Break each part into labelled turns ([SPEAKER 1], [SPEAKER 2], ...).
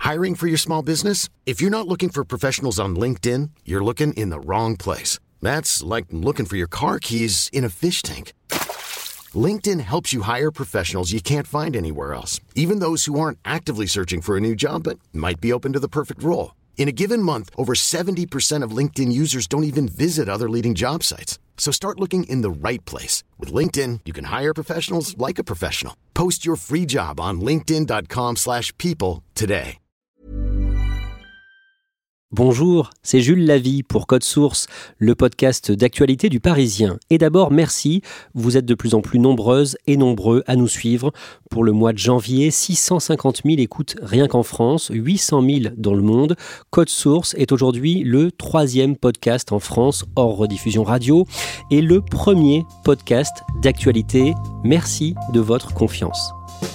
[SPEAKER 1] Hiring for your small business? If you're not looking for professionals on LinkedIn, you're looking in the wrong place. That's like looking for your car keys in a fish tank. LinkedIn helps you hire professionals you can't find anywhere else, even those who aren't actively searching for a new job but might be open to the perfect role. In a given month, over 70% of LinkedIn users don't even visit other leading job sites. So start looking in the right place. With LinkedIn, you can hire professionals like a professional. Post your free job on linkedin.com/people today.
[SPEAKER 2] Bonjour, c'est Jules Lavie pour Code Source, le podcast d'actualité du Parisien. Et d'abord, merci, vous êtes de plus en plus nombreuses et nombreux à nous suivre. Pour le mois de janvier, 650 000 écoutes rien qu'en France, 800 000 dans le monde. Code Source est aujourd'hui le 3e podcast en France hors rediffusion radio et le premier podcast d'actualité. Merci de votre confiance.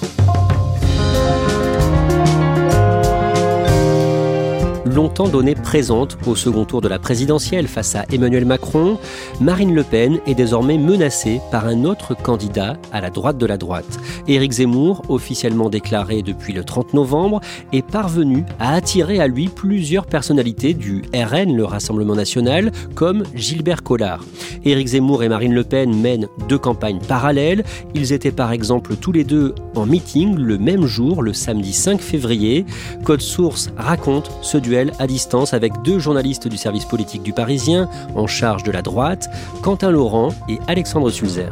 [SPEAKER 2] Longtemps donnée présente au second tour de la présidentielle face à Emmanuel Macron, Marine Le Pen est désormais menacée par un autre candidat à la droite de la droite. Éric Zemmour, officiellement déclaré depuis le 30 novembre, est parvenu à attirer à lui plusieurs personnalités du RN, le Rassemblement national, comme Gilbert Collard. Éric Zemmour et Marine Le Pen mènent 2 campagnes parallèles. Ils étaient par exemple tous les deux en meeting le même jour, le samedi 5 février. Code Source raconte ce duel à distance avec 2 journalistes du service politique du Parisien en charge de la droite, Quentin Laurent et Alexandre Sulzer.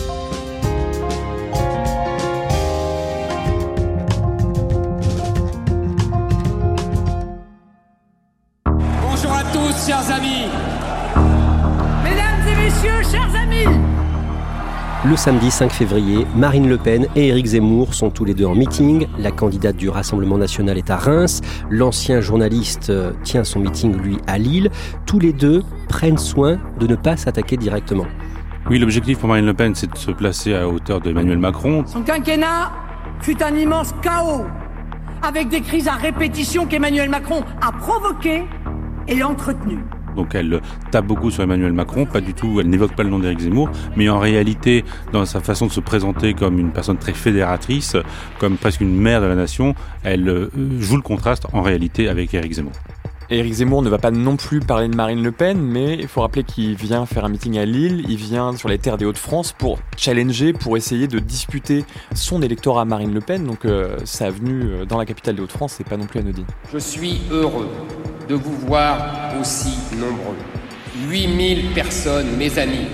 [SPEAKER 3] Bonjour à tous, chers amis. Mesdames et messieurs, chers amis.
[SPEAKER 2] Le samedi 5 février, Marine Le Pen et Éric Zemmour sont tous les deux en meeting. La candidate du Rassemblement national est à Reims. L'ancien journaliste tient son meeting, lui, à Lille. Tous les deux prennent soin de ne pas s'attaquer directement.
[SPEAKER 4] Oui, l'objectif pour Marine Le Pen, c'est de se placer à hauteur d'Emmanuel Macron.
[SPEAKER 3] Son quinquennat fut un immense chaos, avec des crises à répétition qu'Emmanuel Macron a provoquées et entretenues.
[SPEAKER 4] Donc elle tape beaucoup sur Emmanuel Macron, pas du tout, elle n'évoque pas le nom d'Éric Zemmour, mais en réalité, dans sa façon de se présenter comme une personne très fédératrice, comme presque une mère de la nation, elle joue le contraste en réalité avec Éric Zemmour.
[SPEAKER 5] Éric Zemmour ne va pas non plus parler de Marine Le Pen, mais il faut rappeler qu'il vient faire un meeting à Lille, il vient sur les terres des Hauts-de-France pour challenger, pour essayer de disputer son électorat à Marine Le Pen, donc sa venue dans la capitale des Hauts-de-France, c'est pas non plus anodin.
[SPEAKER 6] Je suis heureux de vous voir aussi nombreux. 8000 personnes, mes amis.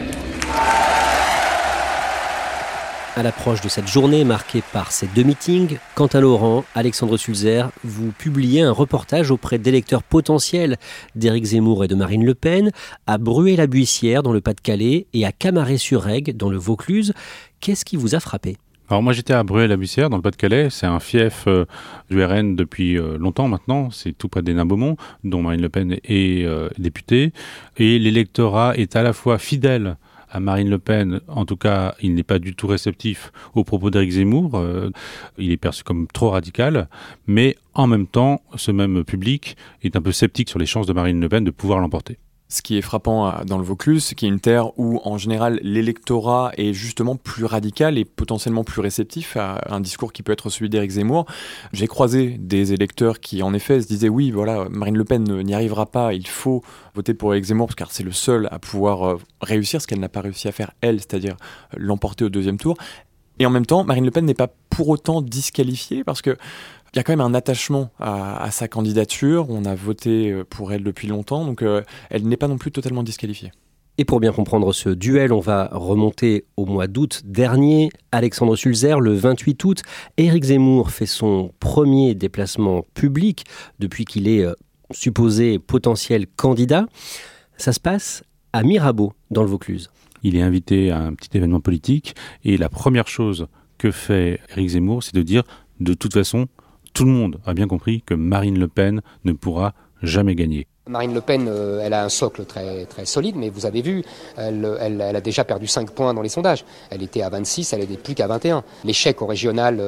[SPEAKER 2] À l'approche de cette journée marquée par ces 2 meetings, Quentin Laurent, Alexandre Sulzer, vous publiez un reportage auprès d'électeurs potentiels d'Éric Zemmour et de Marine Le Pen à Bruay-la-Buissière dans le Pas-de-Calais et à Camaret-sur-Aigle dans le Vaucluse. Qu'est-ce qui vous a frappé ?
[SPEAKER 4] Alors moi j'étais à Bruay-la-Buissière dans le Pas-de-Calais, c'est un fief du RN depuis longtemps maintenant, c'est tout près d'Hénin-Beaumont, dont Marine Le Pen est députée, et l'électorat est à la fois fidèle à Marine Le Pen, en tout cas, il n'est pas du tout réceptif aux propos d'Éric Zemmour, il est perçu comme trop radical, mais en même temps, ce même public est un peu sceptique sur les chances de Marine Le Pen de pouvoir l'emporter.
[SPEAKER 5] Ce qui est frappant dans le Vaucluse, c'est qu'il y a une terre où, en général, l'électorat est justement plus radical et potentiellement plus réceptif à un discours qui peut être celui d'Éric Zemmour. J'ai croisé des électeurs qui, en effet, se disaient « Oui, voilà, Marine Le Pen n'y arrivera pas, il faut voter pour Éric Zemmour, car c'est le seul à pouvoir réussir ce qu'elle n'a pas réussi à faire, elle, c'est-à-dire l'emporter au 2e tour. » Et en même temps, Marine Le Pen n'est pas pour autant disqualifiée, parce que il y a quand même un attachement à sa candidature. On a voté pour elle depuis longtemps, donc elle n'est pas non plus totalement disqualifiée.
[SPEAKER 2] Et pour bien comprendre ce duel, on va remonter au mois d'août dernier. Alexandre Sulzer, le 28 août, Éric Zemmour fait son premier déplacement public depuis qu'il est supposé potentiel candidat. Ça se passe à Mirabeau, dans le Vaucluse.
[SPEAKER 4] Il est invité à un petit événement politique et la première chose que fait Éric Zemmour, c'est de dire de toute façon, tout le monde a bien compris que Marine Le Pen ne pourra jamais gagner.
[SPEAKER 7] Marine Le Pen, elle a un socle très, très solide, mais vous avez vu, elle a déjà perdu 5 points dans les sondages. Elle était à 26, elle n'est plus qu'à 21. L'échec au régional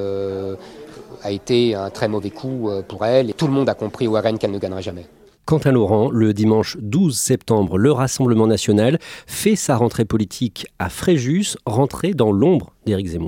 [SPEAKER 7] a été un très mauvais coup pour elle. Et tout le monde a compris au RN qu'elle ne gagnerait jamais.
[SPEAKER 2] Quentin Laurent, le dimanche 12 septembre, le Rassemblement national fait sa rentrée politique à Fréjus, rentrée dans l'ombre d'Éric Zemmour.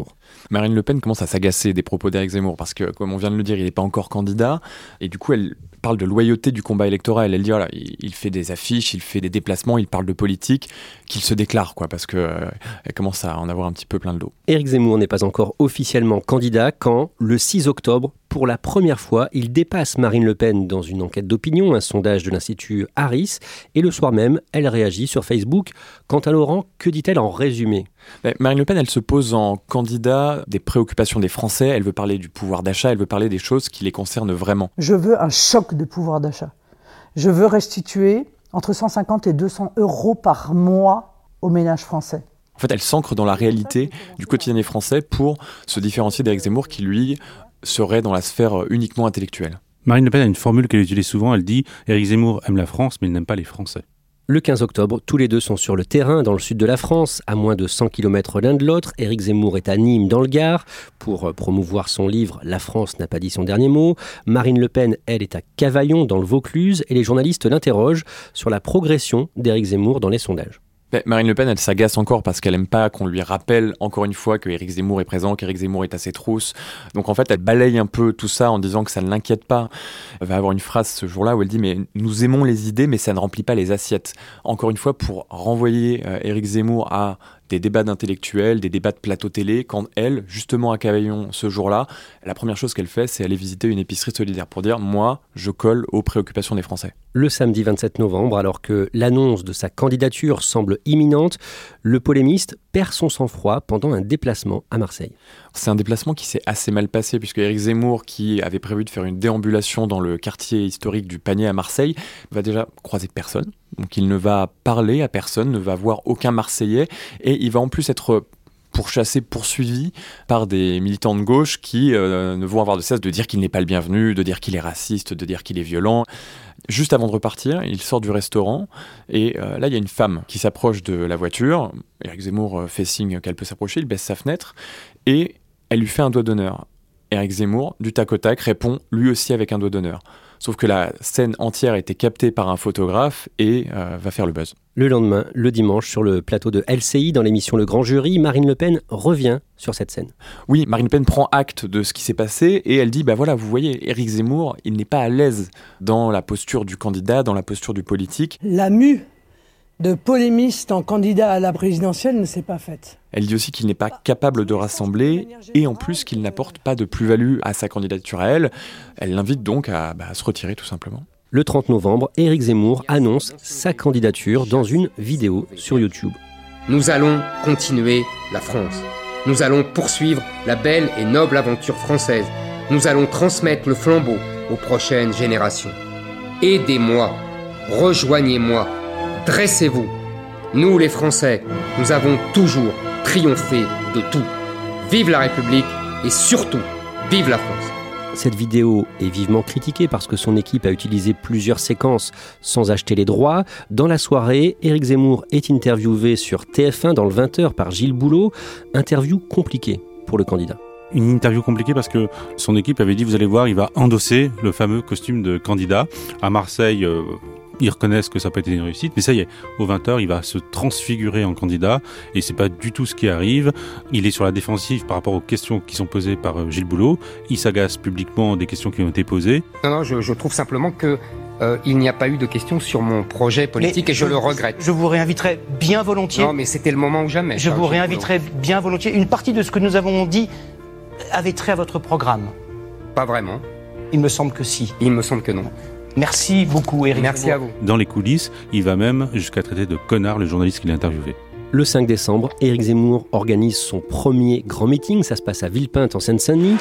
[SPEAKER 5] Marine Le Pen commence à s'agacer des propos d'Éric Zemmour parce que, comme on vient de le dire, il n'est pas encore candidat. Et du coup, elle parle de loyauté du combat électoral. Elle dit, voilà, il fait des affiches, il fait des déplacements, il parle de politique, qu'il se déclare, quoi, parce qu'elle commence à en avoir un petit peu plein le dos.
[SPEAKER 2] Éric Zemmour n'est pas encore officiellement candidat quand, le 6 octobre, pour la première fois, il dépasse Marine Le Pen dans une enquête d'opinion, un sondage de l'Institut Harris. Et le soir même, elle réagit sur Facebook. Quant à Laurent, que dit-elle en résumé ?
[SPEAKER 5] Marine Le Pen, elle se pose en candidat des préoccupations des Français. Elle veut parler du pouvoir d'achat, elle veut parler des choses qui les concernent vraiment.
[SPEAKER 8] Je veux un choc de pouvoir d'achat. Je veux restituer entre 150 et 200 euros par mois aux ménages français.
[SPEAKER 5] En fait, elle s'ancre dans la réalité du quotidien des Français pour se différencier d'Éric Zemmour qui, lui, serait dans la sphère uniquement intellectuelle.
[SPEAKER 4] Marine Le Pen a une formule qu'elle utilise souvent, elle dit « Éric Zemmour aime la France, mais il n'aime pas les Français ».
[SPEAKER 2] Le 15 octobre, tous les deux sont sur le terrain dans le sud de la France, à moins de 100 km l'un de l'autre. Éric Zemmour est à Nîmes, dans le Gard, pour promouvoir son livre « La France n'a pas dit son dernier mot ». Marine Le Pen, elle, est à Cavaillon, dans le Vaucluse, et les journalistes l'interrogent sur la progression d'Éric Zemmour dans les sondages.
[SPEAKER 5] Marine Le Pen, elle s'agace encore parce qu'elle aime pas qu'on lui rappelle encore une fois que Éric Zemmour est présent, qu'Éric Zemmour est à ses trousses. Donc en fait, elle balaye un peu tout ça en disant que ça ne l'inquiète pas. Elle va avoir une phrase ce jour-là où elle dit « Mais nous aimons les idées, mais ça ne remplit pas les assiettes ». Encore une fois, pour renvoyer Éric Zemmour à des débats d'intellectuels, des débats de plateau télé, quand elle, justement à Cavaillon ce jour-là, la première chose qu'elle fait, c'est aller visiter une épicerie solidaire pour dire « Moi, je colle aux préoccupations des Français ».
[SPEAKER 2] Le samedi 27 novembre, alors que l'annonce de sa candidature semble imminente, le polémiste perd son sang-froid pendant un déplacement à Marseille.
[SPEAKER 5] C'est un déplacement qui s'est assez mal passé puisque Éric Zemmour, qui avait prévu de faire une déambulation dans le quartier historique du Panier à Marseille, va déjà croiser personne. Donc il ne va parler à personne, ne va voir aucun Marseillais et il va en plus être pourchassé, poursuivi par des militants de gauche qui ne vont avoir de cesse de dire qu'il n'est pas le bienvenu, de dire qu'il est raciste, de dire qu'il est violent. Juste avant de repartir, il sort du restaurant et là, il y a une femme qui s'approche de la voiture. Éric Zemmour fait signe qu'elle peut s'approcher, il baisse sa fenêtre et elle lui fait un doigt d'honneur. Éric Zemmour, du tac au tac, répond lui aussi avec un doigt d'honneur. Sauf que la scène entière a été captée par un photographe et va faire le buzz.
[SPEAKER 2] Le lendemain, le dimanche, sur le plateau de LCI, dans l'émission Le Grand Jury, Marine Le Pen revient sur cette scène.
[SPEAKER 5] Oui, Marine Le Pen prend acte de ce qui s'est passé et elle dit, voilà, vous voyez, Éric Zemmour, il n'est pas à l'aise dans la posture du candidat, dans la posture du politique.
[SPEAKER 8] La mue de polémiste en candidat à la présidentielle ne s'est pas faite.
[SPEAKER 5] Elle dit aussi qu'il n'est pas capable de rassembler et en plus qu'il n'apporte pas de plus-value à sa candidature à elle. Elle l'invite donc à se retirer tout simplement.
[SPEAKER 2] Le 30 novembre, Éric Zemmour annonce sa candidature dans une vidéo sur YouTube.
[SPEAKER 6] Nous allons continuer la France. Nous allons poursuivre la belle et noble aventure française. Nous allons transmettre le flambeau aux prochaines générations. Aidez-moi, rejoignez-moi, dressez-vous. Nous les Français, nous avons toujours triomphé de tout. Vive la République et surtout, vive la France.
[SPEAKER 2] Cette vidéo est vivement critiquée parce que son équipe a utilisé plusieurs séquences sans acheter les droits. Dans la soirée, Éric Zemmour est interviewé sur TF1 dans le 20h par Gilles Boulot. Interview compliquée pour le candidat.
[SPEAKER 4] Une interview compliquée parce que son équipe avait dit, vous allez voir, il va endosser le fameux costume de candidat. À Marseille, ils reconnaissent que ça n'a pas été une réussite, mais ça y est, au 20h, il va se transfigurer en candidat et c'est pas du tout ce qui arrive. Il est sur la défensive par rapport aux questions qui sont posées par Gilles Boulot. Il s'agace publiquement des questions qui ont été posées.
[SPEAKER 6] Non, je trouve simplement que il n'y a pas eu de questions sur mon projet politique et je le regrette.
[SPEAKER 9] Je vous réinviterai bien volontiers.
[SPEAKER 6] Non, mais c'était le moment ou jamais.
[SPEAKER 9] Je vous réinviterai bien volontiers. Une partie de ce que nous avons dit avait trait à votre programme.
[SPEAKER 6] Pas vraiment.
[SPEAKER 9] Il me semble que si.
[SPEAKER 6] Il me semble que non.
[SPEAKER 9] Merci beaucoup, Éric.
[SPEAKER 6] Merci à vous.
[SPEAKER 4] Dans les coulisses, il va même jusqu'à traiter de connard le journaliste qui l'a interviewé.
[SPEAKER 2] Le 5 décembre, Éric Zemmour organise son premier grand meeting. Ça se passe à Villepinte, en Seine-Saint-Denis.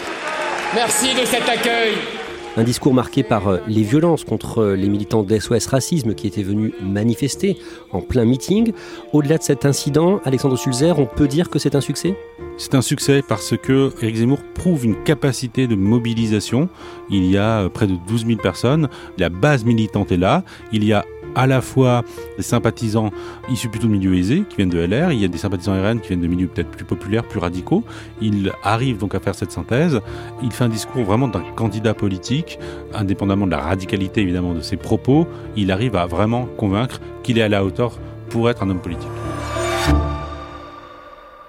[SPEAKER 6] Merci de cet accueil.
[SPEAKER 2] Un discours marqué par les violences contre les militants d'SOS Racisme qui étaient venus manifester en plein meeting. Au-delà de cet incident, Alexandre Sulzer, on peut dire que c'est un succès ?
[SPEAKER 4] C'est un succès parce que Éric Zemmour prouve une capacité de mobilisation. Il y a près de 12 000 personnes. La base militante est là. Il y a à la fois des sympathisants issus plutôt de milieux aisés qui viennent de LR, il y a des sympathisants RN qui viennent de milieux peut-être plus populaires, plus radicaux. Il arrive donc à faire cette synthèse. Il fait un discours vraiment d'un candidat politique, indépendamment de la radicalité évidemment de ses propos. Il arrive à vraiment convaincre qu'il est à la hauteur pour être un homme politique.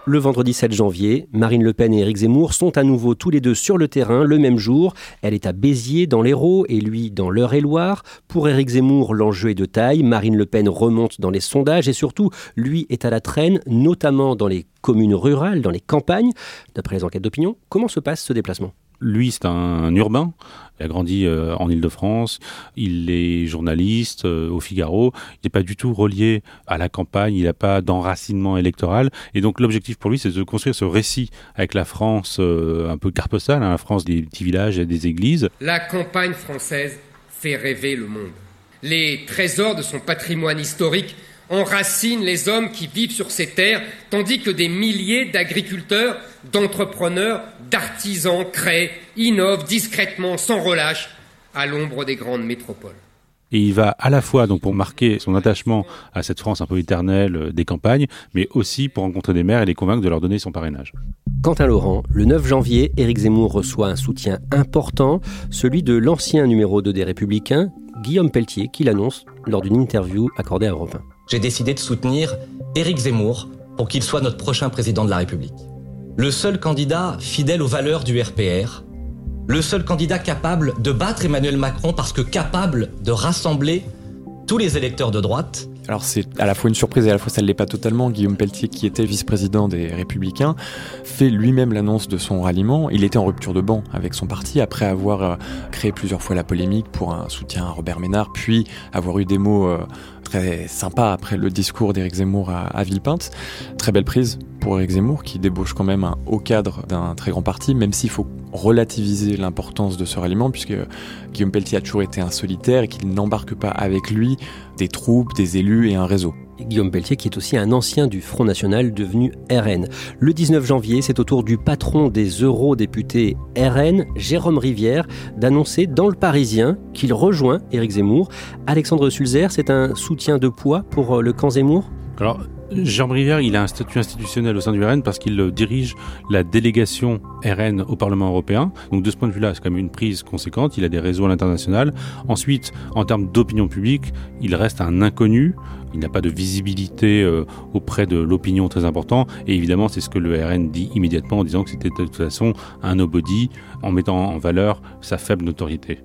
[SPEAKER 2] Le vendredi 7 janvier, Marine Le Pen et Éric Zemmour sont à nouveau tous les deux sur le terrain le même jour. Elle est à Béziers dans l'Hérault et lui dans l'Eure-et-Loire. Pour Éric Zemmour, l'enjeu est de taille. Marine Le Pen remonte dans les sondages et surtout, lui est à la traîne, notamment dans les communes rurales, dans les campagnes. D'après les enquêtes d'opinion, comment se passe ce déplacement ?
[SPEAKER 4] Lui, c'est un urbain. Il a grandi en Île-de-France. Il est journaliste au Figaro. Il n'est pas du tout relié à la campagne. Il n'a pas d'enracinement électoral. Et donc, l'objectif pour lui, c'est de construire ce récit avec la France un peu carte postale, la France des petits villages et des églises.
[SPEAKER 6] La campagne française fait rêver le monde. Les trésors de son patrimoine historique enracinent les hommes qui vivent sur ces terres, tandis que des milliers d'agriculteurs, d'entrepreneurs, d'artisans créent, innovent discrètement, sans relâche, à l'ombre des grandes métropoles.
[SPEAKER 4] Et il va à la fois donc pour marquer son attachement à cette France un peu éternelle des campagnes, mais aussi pour rencontrer des maires et les convaincre de leur donner son parrainage.
[SPEAKER 2] Quant à Laurent, le 9 janvier, Éric Zemmour reçoit un soutien important, celui de l'ancien numéro 2 des Républicains, Guillaume Pelletier, qui l'annonce lors d'une interview accordée à Europe 1.
[SPEAKER 10] J'ai décidé de soutenir Éric Zemmour pour qu'il soit notre prochain président de la République. Le seul candidat fidèle aux valeurs du RPR, le seul candidat capable de battre Emmanuel Macron parce que capable de rassembler tous les électeurs de droite.
[SPEAKER 5] Alors c'est à la fois une surprise et à la fois ça ne l'est pas totalement. Guillaume Pelletier, qui était vice-président des Républicains, fait lui-même l'annonce de son ralliement. Il était en rupture de banc avec son parti après avoir créé plusieurs fois la polémique pour un soutien à Robert Ménard, puis avoir eu des mots très sympas après le discours d'Éric Zemmour à Villepinte. Très belle prise pour Éric Zemmour, qui débauche quand même un haut cadre d'un très grand parti, même s'il faut relativiser l'importance de ce ralliement, puisque Guillaume Pelletier a toujours été un solitaire et qu'il n'embarque pas avec lui des troupes, des élus et un réseau.
[SPEAKER 2] Guillaume Pelletier qui est aussi un ancien du Front National devenu RN. Le 19 janvier, c'est au tour du patron des eurodéputés RN, Jérôme Rivière, d'annoncer dans Le Parisien qu'il rejoint Éric Zemmour. Alexandre Sulzer, c'est un soutien de poids pour le camp Zemmour ?
[SPEAKER 4] Alors, Jérôme Rivière, il a un statut institutionnel au sein du RN parce qu'il dirige la délégation RN au Parlement européen. Donc de ce point de vue-là, c'est quand même une prise conséquente. Il a des réseaux à l'international. Ensuite, en termes d'opinion publique, il reste un inconnu. Il n'a pas de visibilité auprès de l'opinion très important. Et évidemment, c'est ce que le RN dit immédiatement en disant que c'était de toute façon un nobody, en mettant en valeur sa faible notoriété.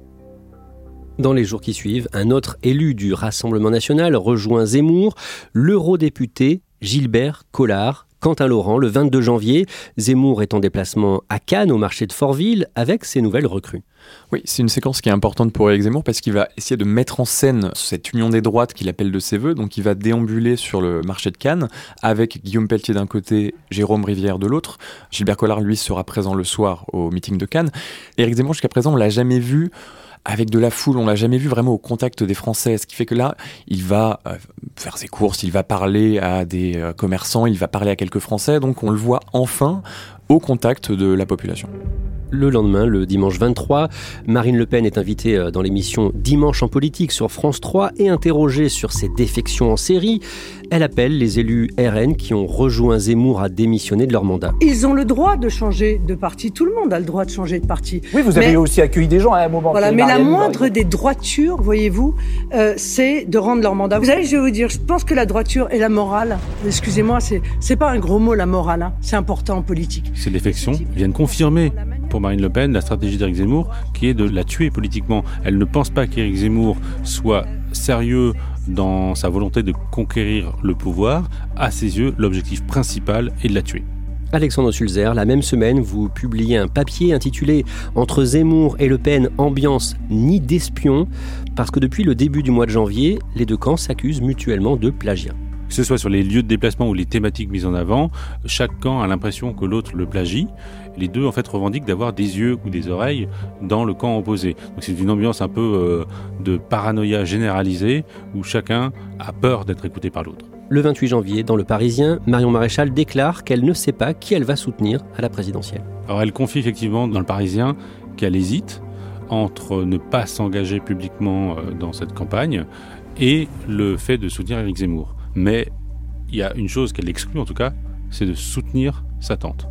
[SPEAKER 2] Dans les jours qui suivent, un autre élu du Rassemblement national rejoint Zemmour, l'eurodéputé Gilbert Collard. Quentin Laurent, le 22 janvier, Zemmour est en déplacement à Cannes, au marché de Fortville, avec ses nouvelles recrues.
[SPEAKER 5] Oui, c'est une séquence qui est importante pour Éric Zemmour parce qu'il va essayer de mettre en scène cette union des droites qu'il appelle de ses voeux. Donc il va déambuler sur le marché de Cannes avec Guillaume Pelletier d'un côté, Jérôme Rivière de l'autre. Gilbert Collard, lui, sera présent le soir au meeting de Cannes. Éric Zemmour, jusqu'à présent, on ne l'a jamais vu avec de la foule, on l'a jamais vu vraiment au contact des Français, ce qui fait que là, il va faire ses courses, il va parler à des commerçants, il va parler à quelques Français, donc on le voit enfin au contact de la population.
[SPEAKER 2] Le lendemain, le dimanche 23, Marine Le Pen est invitée dans l'émission Dimanche en politique sur France 3 et interrogée sur ses défections en série. Elle appelle les élus RN qui ont rejoint Zemmour à démissionner de leur mandat.
[SPEAKER 8] Ils ont le droit de changer de parti. Tout le monde a le droit de changer de parti.
[SPEAKER 11] Oui, vous avez aussi accueilli des gens à un moment.
[SPEAKER 8] Voilà, mais la moindre des droitures, voyez-vous, c'est de rendre leur mandat. Vous savez, je vais vous dire, je pense que la droiture et la morale, excusez-moi, c'est pas un gros mot, la morale, hein, c'est important en politique.
[SPEAKER 4] Ces défections viennent confirmer pour Marine Le Pen la stratégie d'Éric Zemmour qui est de la tuer politiquement. Elle ne pense pas qu'Éric Zemmour soit sérieux dans sa volonté de conquérir le pouvoir. À ses yeux, l'objectif principal est de la tuer.
[SPEAKER 2] Alexandre Sulzer, la même semaine, vous publiez un papier intitulé « Entre Zemmour et Le Pen, ambiance nid d'espions » parce que depuis le début du mois de janvier, les deux camps s'accusent mutuellement de plagiat.
[SPEAKER 4] Que ce soit sur les lieux de déplacement ou les thématiques mises en avant, chaque camp a l'impression que l'autre le plagie. Les deux, en fait, revendiquent d'avoir des yeux ou des oreilles dans le camp opposé. Donc c'est une ambiance un peu de paranoïa généralisée où chacun a peur d'être écouté par l'autre.
[SPEAKER 2] Le 28 janvier, dans Le Parisien, Marion Maréchal déclare qu'elle ne sait pas qui elle va soutenir à la présidentielle.
[SPEAKER 4] Alors elle confie effectivement dans Le Parisien qu'elle hésite entre ne pas s'engager publiquement dans cette campagne et le fait de soutenir Éric Zemmour. Mais il y a une chose qu'elle exclut en tout cas, c'est de soutenir sa tante.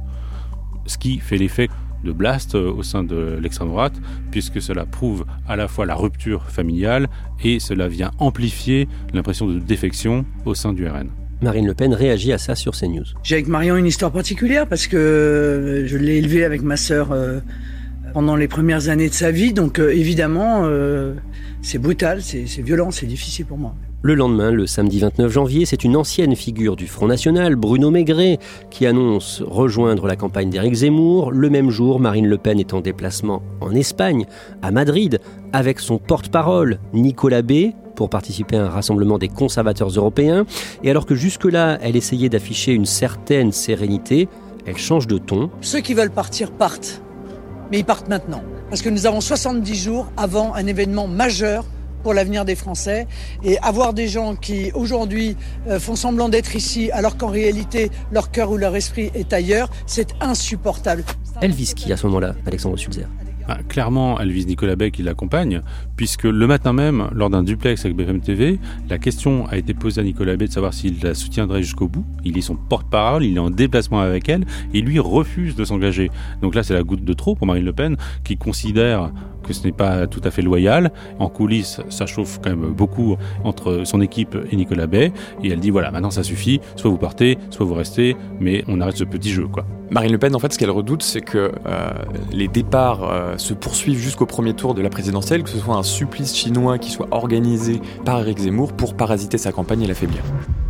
[SPEAKER 4] Ce qui fait l'effet de blast au sein de l'extrême droite, puisque cela prouve à la fois la rupture familiale et cela vient amplifier l'impression de défection au sein du RN.
[SPEAKER 2] Marine Le Pen réagit à ça sur CNews.
[SPEAKER 8] J'ai avec Marion une histoire particulière parce que je l'ai élevée avec ma sœur pendant les premières années de sa vie. Donc évidemment, c'est brutal, c'est violent, c'est difficile pour moi.
[SPEAKER 2] Le lendemain, le samedi 29 janvier, c'est une ancienne figure du Front National, Bruno Maigret, qui annonce rejoindre la campagne d'Éric Zemmour. Le même jour, Marine Le Pen est en déplacement en Espagne, à Madrid, avec son porte-parole, Nicolas B, pour participer à un rassemblement des conservateurs européens. Et alors que jusque-là, elle essayait d'afficher une certaine sérénité, elle change de ton.
[SPEAKER 8] Ceux qui veulent partir partent, mais ils partent maintenant. Parce que nous avons 70 jours avant un événement majeur pour l'avenir des Français, et avoir des gens qui aujourd'hui font semblant d'être ici alors qu'en réalité leur cœur ou leur esprit est ailleurs, c'est insupportable.
[SPEAKER 2] Elle vise qui à ce moment-là, Alexandre Sulzer?
[SPEAKER 4] Clairement, elle vise Nicolas Bay qui l'accompagne, puisque le matin même, lors d'un duplex avec BFM TV, la question a été posée à Nicolas Bay de savoir s'il la soutiendrait jusqu'au bout. Il est son porte-parole, il est en déplacement avec elle, et lui refuse de s'engager. Donc là, c'est la goutte de trop pour Marine Le Pen, qui considère que ce n'est pas tout à fait loyal. En coulisses, ça chauffe quand même beaucoup entre son équipe et Nicolas Bay, et elle dit voilà, maintenant ça suffit, soit vous partez, soit vous restez, mais on arrête ce petit jeu, quoi.
[SPEAKER 5] Marine Le Pen, en fait, ce qu'elle redoute, c'est que les départs se poursuivent jusqu'au premier tour de la présidentielle, que ce soit un supplice chinois qui soit organisé par Éric Zemmour pour parasiter sa campagne et l'affaiblir.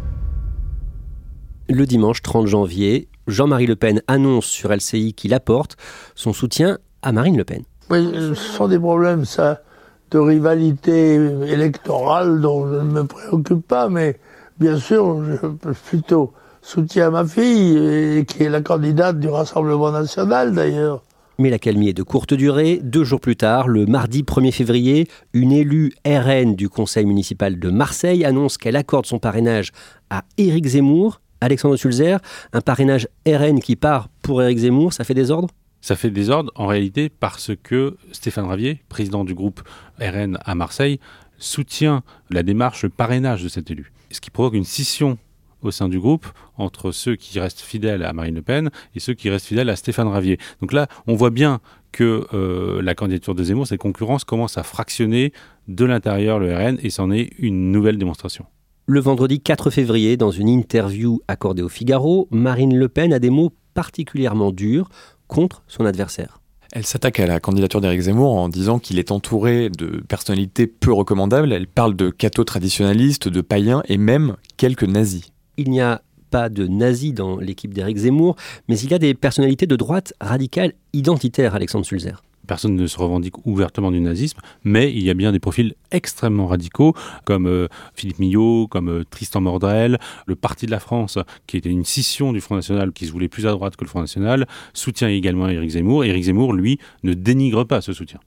[SPEAKER 2] Le dimanche 30 janvier, Jean-Marie Le Pen annonce sur LCI qu'il apporte son soutien à Marine Le Pen.
[SPEAKER 12] Oui, ce sont des problèmes, ça, de rivalité électorale dont je ne me préoccupe pas, mais bien sûr, je plutôt soutiens ma fille, qui est la candidate du Rassemblement national d'ailleurs.
[SPEAKER 2] Mais l'accalmie est de courte durée. 2 jours plus tard, le mardi 1er février, une élue RN du conseil municipal de Marseille annonce qu'elle accorde son parrainage à Éric Zemmour. Alexandre Sulzer, un parrainage RN qui part pour Éric Zemmour, ça fait désordre ?
[SPEAKER 4] Ça fait désordre en réalité parce que Stéphane Ravier, président du groupe RN à Marseille, soutient la démarche, le parrainage de cet élu. Ce qui provoque une scission au sein du groupe entre ceux qui restent fidèles à Marine Le Pen et ceux qui restent fidèles à Stéphane Ravier. Donc là, on voit bien que la candidature de Zemmour, cette concurrence commence à fractionner de l'intérieur le RN et c'en est une nouvelle démonstration.
[SPEAKER 2] Le vendredi 4 février, dans une interview accordée au Figaro, Marine Le Pen a des mots particulièrement durs contre son adversaire.
[SPEAKER 5] Elle s'attaque à la candidature d'Éric Zemmour en disant qu'il est entouré de personnalités peu recommandables. Elle parle de cathos traditionnalistes, de païens et même quelques nazis.
[SPEAKER 2] Il n'y a pas de nazis dans l'équipe d'Éric Zemmour, mais il y a des personnalités de droite radicales identitaires, Alexandre Sulzer.
[SPEAKER 4] Personne ne se revendique ouvertement du nazisme, mais il y a bien des profils extrêmement radicaux, comme Philippe Millot, comme Tristan Mordrel, le Parti de la France, qui était une scission du Front National, qui se voulait plus à droite que le Front National, soutient également Éric Zemmour. Éric Zemmour, lui, ne dénigre pas ce soutien.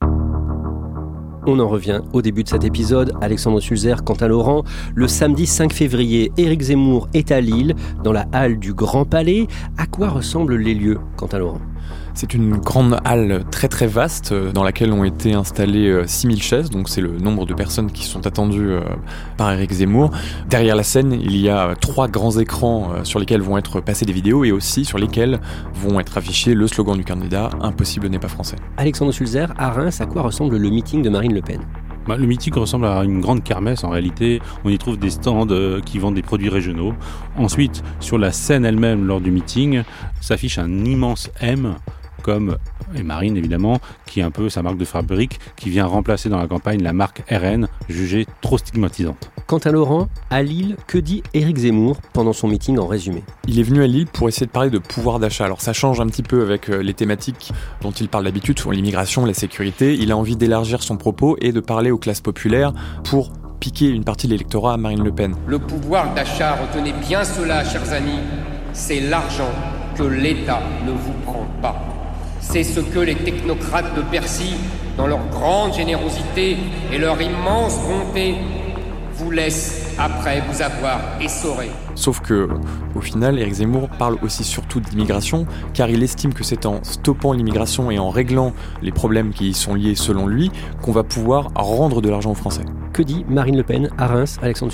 [SPEAKER 2] On en revient au début de cet épisode. Alexandre Sulzer, Quentin Laurent. Le samedi 5 février, Éric Zemmour est à Lille, dans la halle du Grand Palais. À quoi ressemblent les lieux, Quentin Laurent ?
[SPEAKER 5] C'est une grande halle très très vaste dans laquelle ont été installées 6000 chaises, donc c'est le nombre de personnes qui sont attendues par Éric Zemmour. Derrière la scène, il y a 3 grands écrans sur lesquels vont être passées des vidéos et aussi sur lesquels vont être affichés le slogan du candidat « Impossible n'est pas français ».
[SPEAKER 2] Alexandre Sulzer, à Reims, à quoi ressemble le meeting de Marine Le Pen ?
[SPEAKER 4] Le meeting ressemble à une grande kermesse en réalité. On y trouve des stands qui vendent des produits régionaux. Ensuite, sur la scène elle-même, lors du meeting, s'affiche un immense M, comme et Marine évidemment, qui est un peu sa marque de fabrique, qui vient remplacer dans la campagne la marque RN, jugée trop stigmatisante.
[SPEAKER 2] Quentin Laurent, à Lille, que dit Éric Zemmour pendant son meeting en résumé ?
[SPEAKER 5] Il est venu à Lille pour essayer de parler de pouvoir d'achat. Alors ça change un petit peu avec les thématiques dont il parle d'habitude, sur l'immigration, la sécurité. Il a envie d'élargir son propos et de parler aux classes populaires pour piquer une partie de l'électorat à Marine Le Pen.
[SPEAKER 6] Le pouvoir d'achat, retenez bien cela, chers amis, c'est l'argent que l'État ne vous prend pas. C'est ce que les technocrates de Bercy, dans leur grande générosité et leur immense bonté, vous laissent après vous avoir essoré.
[SPEAKER 5] Sauf que, au final, Éric Zemmour parle aussi surtout d'immigration, car il estime que c'est en stoppant l'immigration et en réglant les problèmes qui y sont liés selon lui, qu'on va pouvoir rendre de l'argent aux Français.
[SPEAKER 2] Que dit Marine Le Pen à Reims, Alexandre Sulzer ?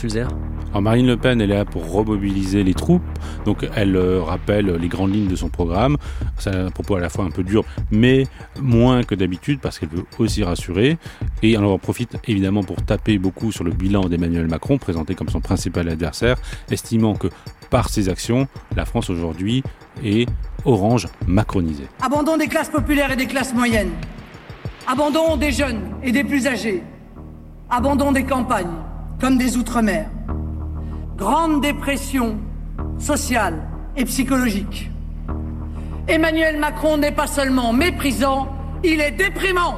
[SPEAKER 4] Alors Marine Le Pen, elle est là pour remobiliser les troupes, donc elle rappelle les grandes lignes de son programme. C'est un propos à la fois un peu dur, mais moins que d'habitude, parce qu'elle veut aussi rassurer. Et elle en profite évidemment pour taper beaucoup sur le bilan d'Emmanuel Macron, présenté comme son principal adversaire, estimant que par ses actions, la France aujourd'hui est orange macronisée.
[SPEAKER 3] Abandon des classes populaires et des classes moyennes. Abandon des jeunes et des plus âgés. Abandon des campagnes, comme des outre-mer. Grande dépression sociale et psychologique. Emmanuel Macron n'est pas seulement méprisant, il est déprimant.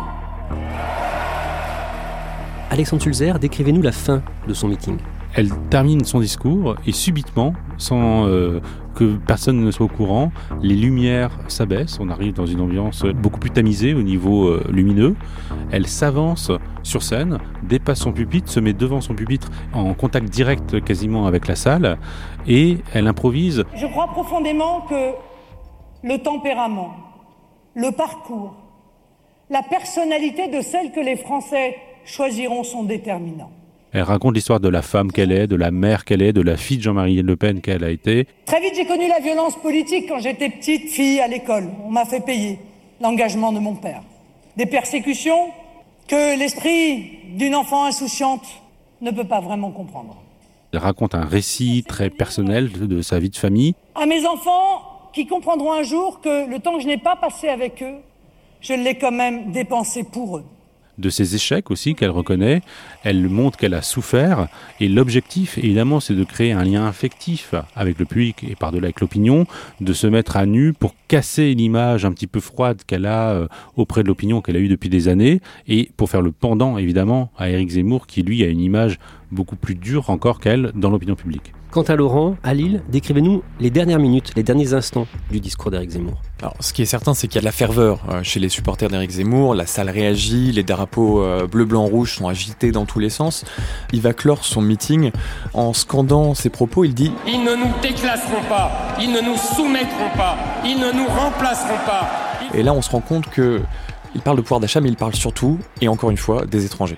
[SPEAKER 2] Alexandre Sulzer, décrivez-nous la fin de son meeting.
[SPEAKER 4] Elle termine son discours et subitement, sans que personne ne soit au courant, les lumières s'abaissent. On arrive dans une ambiance beaucoup plus tamisée au niveau lumineux. Elle s'avance sur scène, dépasse son pupitre, se met devant son pupitre en contact direct quasiment avec la salle et elle improvise.
[SPEAKER 3] Je crois profondément que le tempérament, le parcours, la personnalité de celle que les Français choisiront sont déterminants.
[SPEAKER 4] Elle raconte l'histoire de la femme qu'elle est, de la mère qu'elle est, de la fille de Jean-Marie Le Pen qu'elle a été.
[SPEAKER 3] Très vite, j'ai connu la violence politique quand j'étais petite fille à l'école. On m'a fait payer l'engagement de mon père. Des persécutions que l'esprit d'une enfant insouciante ne peut pas vraiment comprendre.
[SPEAKER 4] Elle raconte un récit très personnel de sa vie de famille.
[SPEAKER 3] À mes enfants qui comprendront un jour que le temps que je n'ai pas passé avec eux, je l'ai quand même dépensé pour eux.
[SPEAKER 4] De ses échecs aussi qu'elle reconnaît, elle montre qu'elle a souffert et l'objectif évidemment c'est de créer un lien affectif avec le public et par-delà avec l'opinion, de se mettre à nu pour casser l'image un petit peu froide qu'elle a auprès de l'opinion qu'elle a eue depuis des années et pour faire le pendant évidemment à Éric Zemmour qui lui a une image beaucoup plus dure encore qu'elle dans l'opinion publique.
[SPEAKER 2] Quant à Laurent, à Lille, décrivez-nous les dernières minutes, les derniers instants du discours d'Éric Zemmour.
[SPEAKER 5] Alors, ce qui est certain, c'est qu'il y a de la ferveur chez les supporters d'Éric Zemmour. La salle réagit, les drapeaux bleu, blanc, rouge sont agités dans tous les sens. Il va clore son meeting en scandant ses propos. Il dit «
[SPEAKER 13] Ils ne nous déclasseront pas, ils ne nous soumettront pas, ils ne nous remplaceront pas. »
[SPEAKER 5] Et là, on se rend compte qu'il parle de pouvoir d'achat, mais il parle surtout, et encore une fois, des étrangers.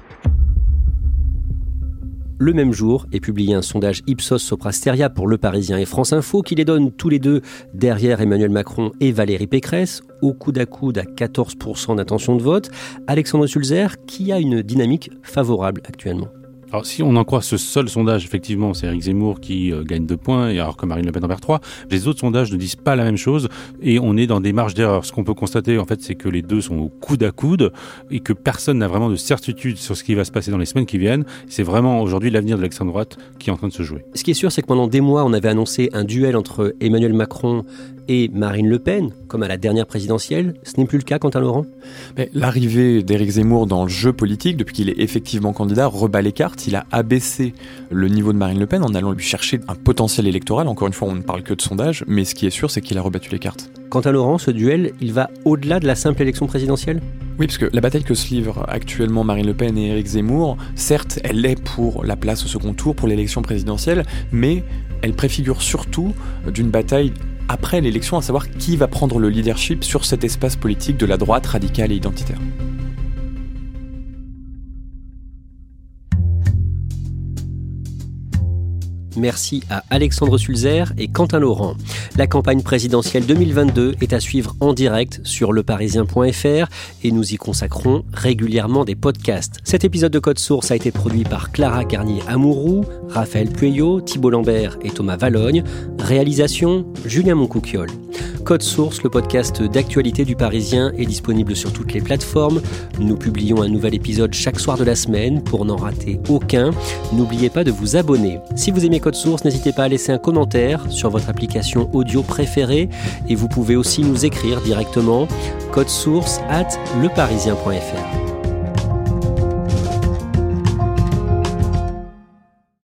[SPEAKER 2] Le même jour est publié un sondage Ipsos Sopra Steria pour Le Parisien et France Info qui les donne tous les deux derrière Emmanuel Macron et Valérie Pécresse, au coude à 14% d'intention de vote. Alexandre Sulzer, qui a une dynamique favorable actuellement.
[SPEAKER 4] Alors si on en croit ce seul sondage, effectivement, c'est Éric Zemmour qui gagne 2 points, et alors que Marine Le Pen en perd 3. Les autres sondages ne disent pas la même chose et on est dans des marges d'erreur. Ce qu'on peut constater, en fait, c'est que les deux sont au coude à coude et que personne n'a vraiment de certitude sur ce qui va se passer dans les semaines qui viennent. C'est vraiment aujourd'hui l'avenir de l'extrême droite qui est en train de se jouer.
[SPEAKER 2] Ce qui est sûr, c'est que pendant des mois, on avait annoncé un duel entre Emmanuel Macron et Marine Le Pen, comme à la dernière présidentielle. Ce n'est plus le cas, quant à Laurent.
[SPEAKER 5] Mais l'arrivée d'Éric Zemmour dans le jeu politique, depuis qu'il est effectivement candidat, rebat les cartes. Il a abaissé le niveau de Marine Le Pen en allant lui chercher un potentiel électoral. Encore une fois, on ne parle que de sondage, mais ce qui est sûr, c'est qu'il a rebattu les cartes.
[SPEAKER 2] Quant à Laurent, ce duel, il va au-delà de la simple élection présidentielle ?
[SPEAKER 5] Oui, parce que la bataille que se livrent actuellement Marine Le Pen et Éric Zemmour, certes, elle est pour la place au second tour, pour l'élection présidentielle, mais elle préfigure surtout d'une bataille après l'élection, à savoir qui va prendre le leadership sur cet espace politique de la droite radicale et identitaire.
[SPEAKER 2] Merci à Alexandre Sulzer et Quentin Laurent. La campagne présidentielle 2022 est à suivre en direct sur leparisien.fr et nous y consacrons régulièrement des podcasts. Cet épisode de Code Source a été produit par Clara Garnier-Amouroux, Raphaël Pueyo, Thibault Lambert et Thomas Valogne. Réalisation, Julien Moncouquiol. Code Source, le podcast d'actualité du Parisien, est disponible sur toutes les plateformes. Nous publions un nouvel épisode chaque soir de la semaine pour n'en rater aucun. N'oubliez pas de vous abonner. Si vous aimez Code Source, n'hésitez pas à laisser un commentaire sur votre application audio préférée et vous pouvez aussi nous écrire directement codesource@leparisien.fr.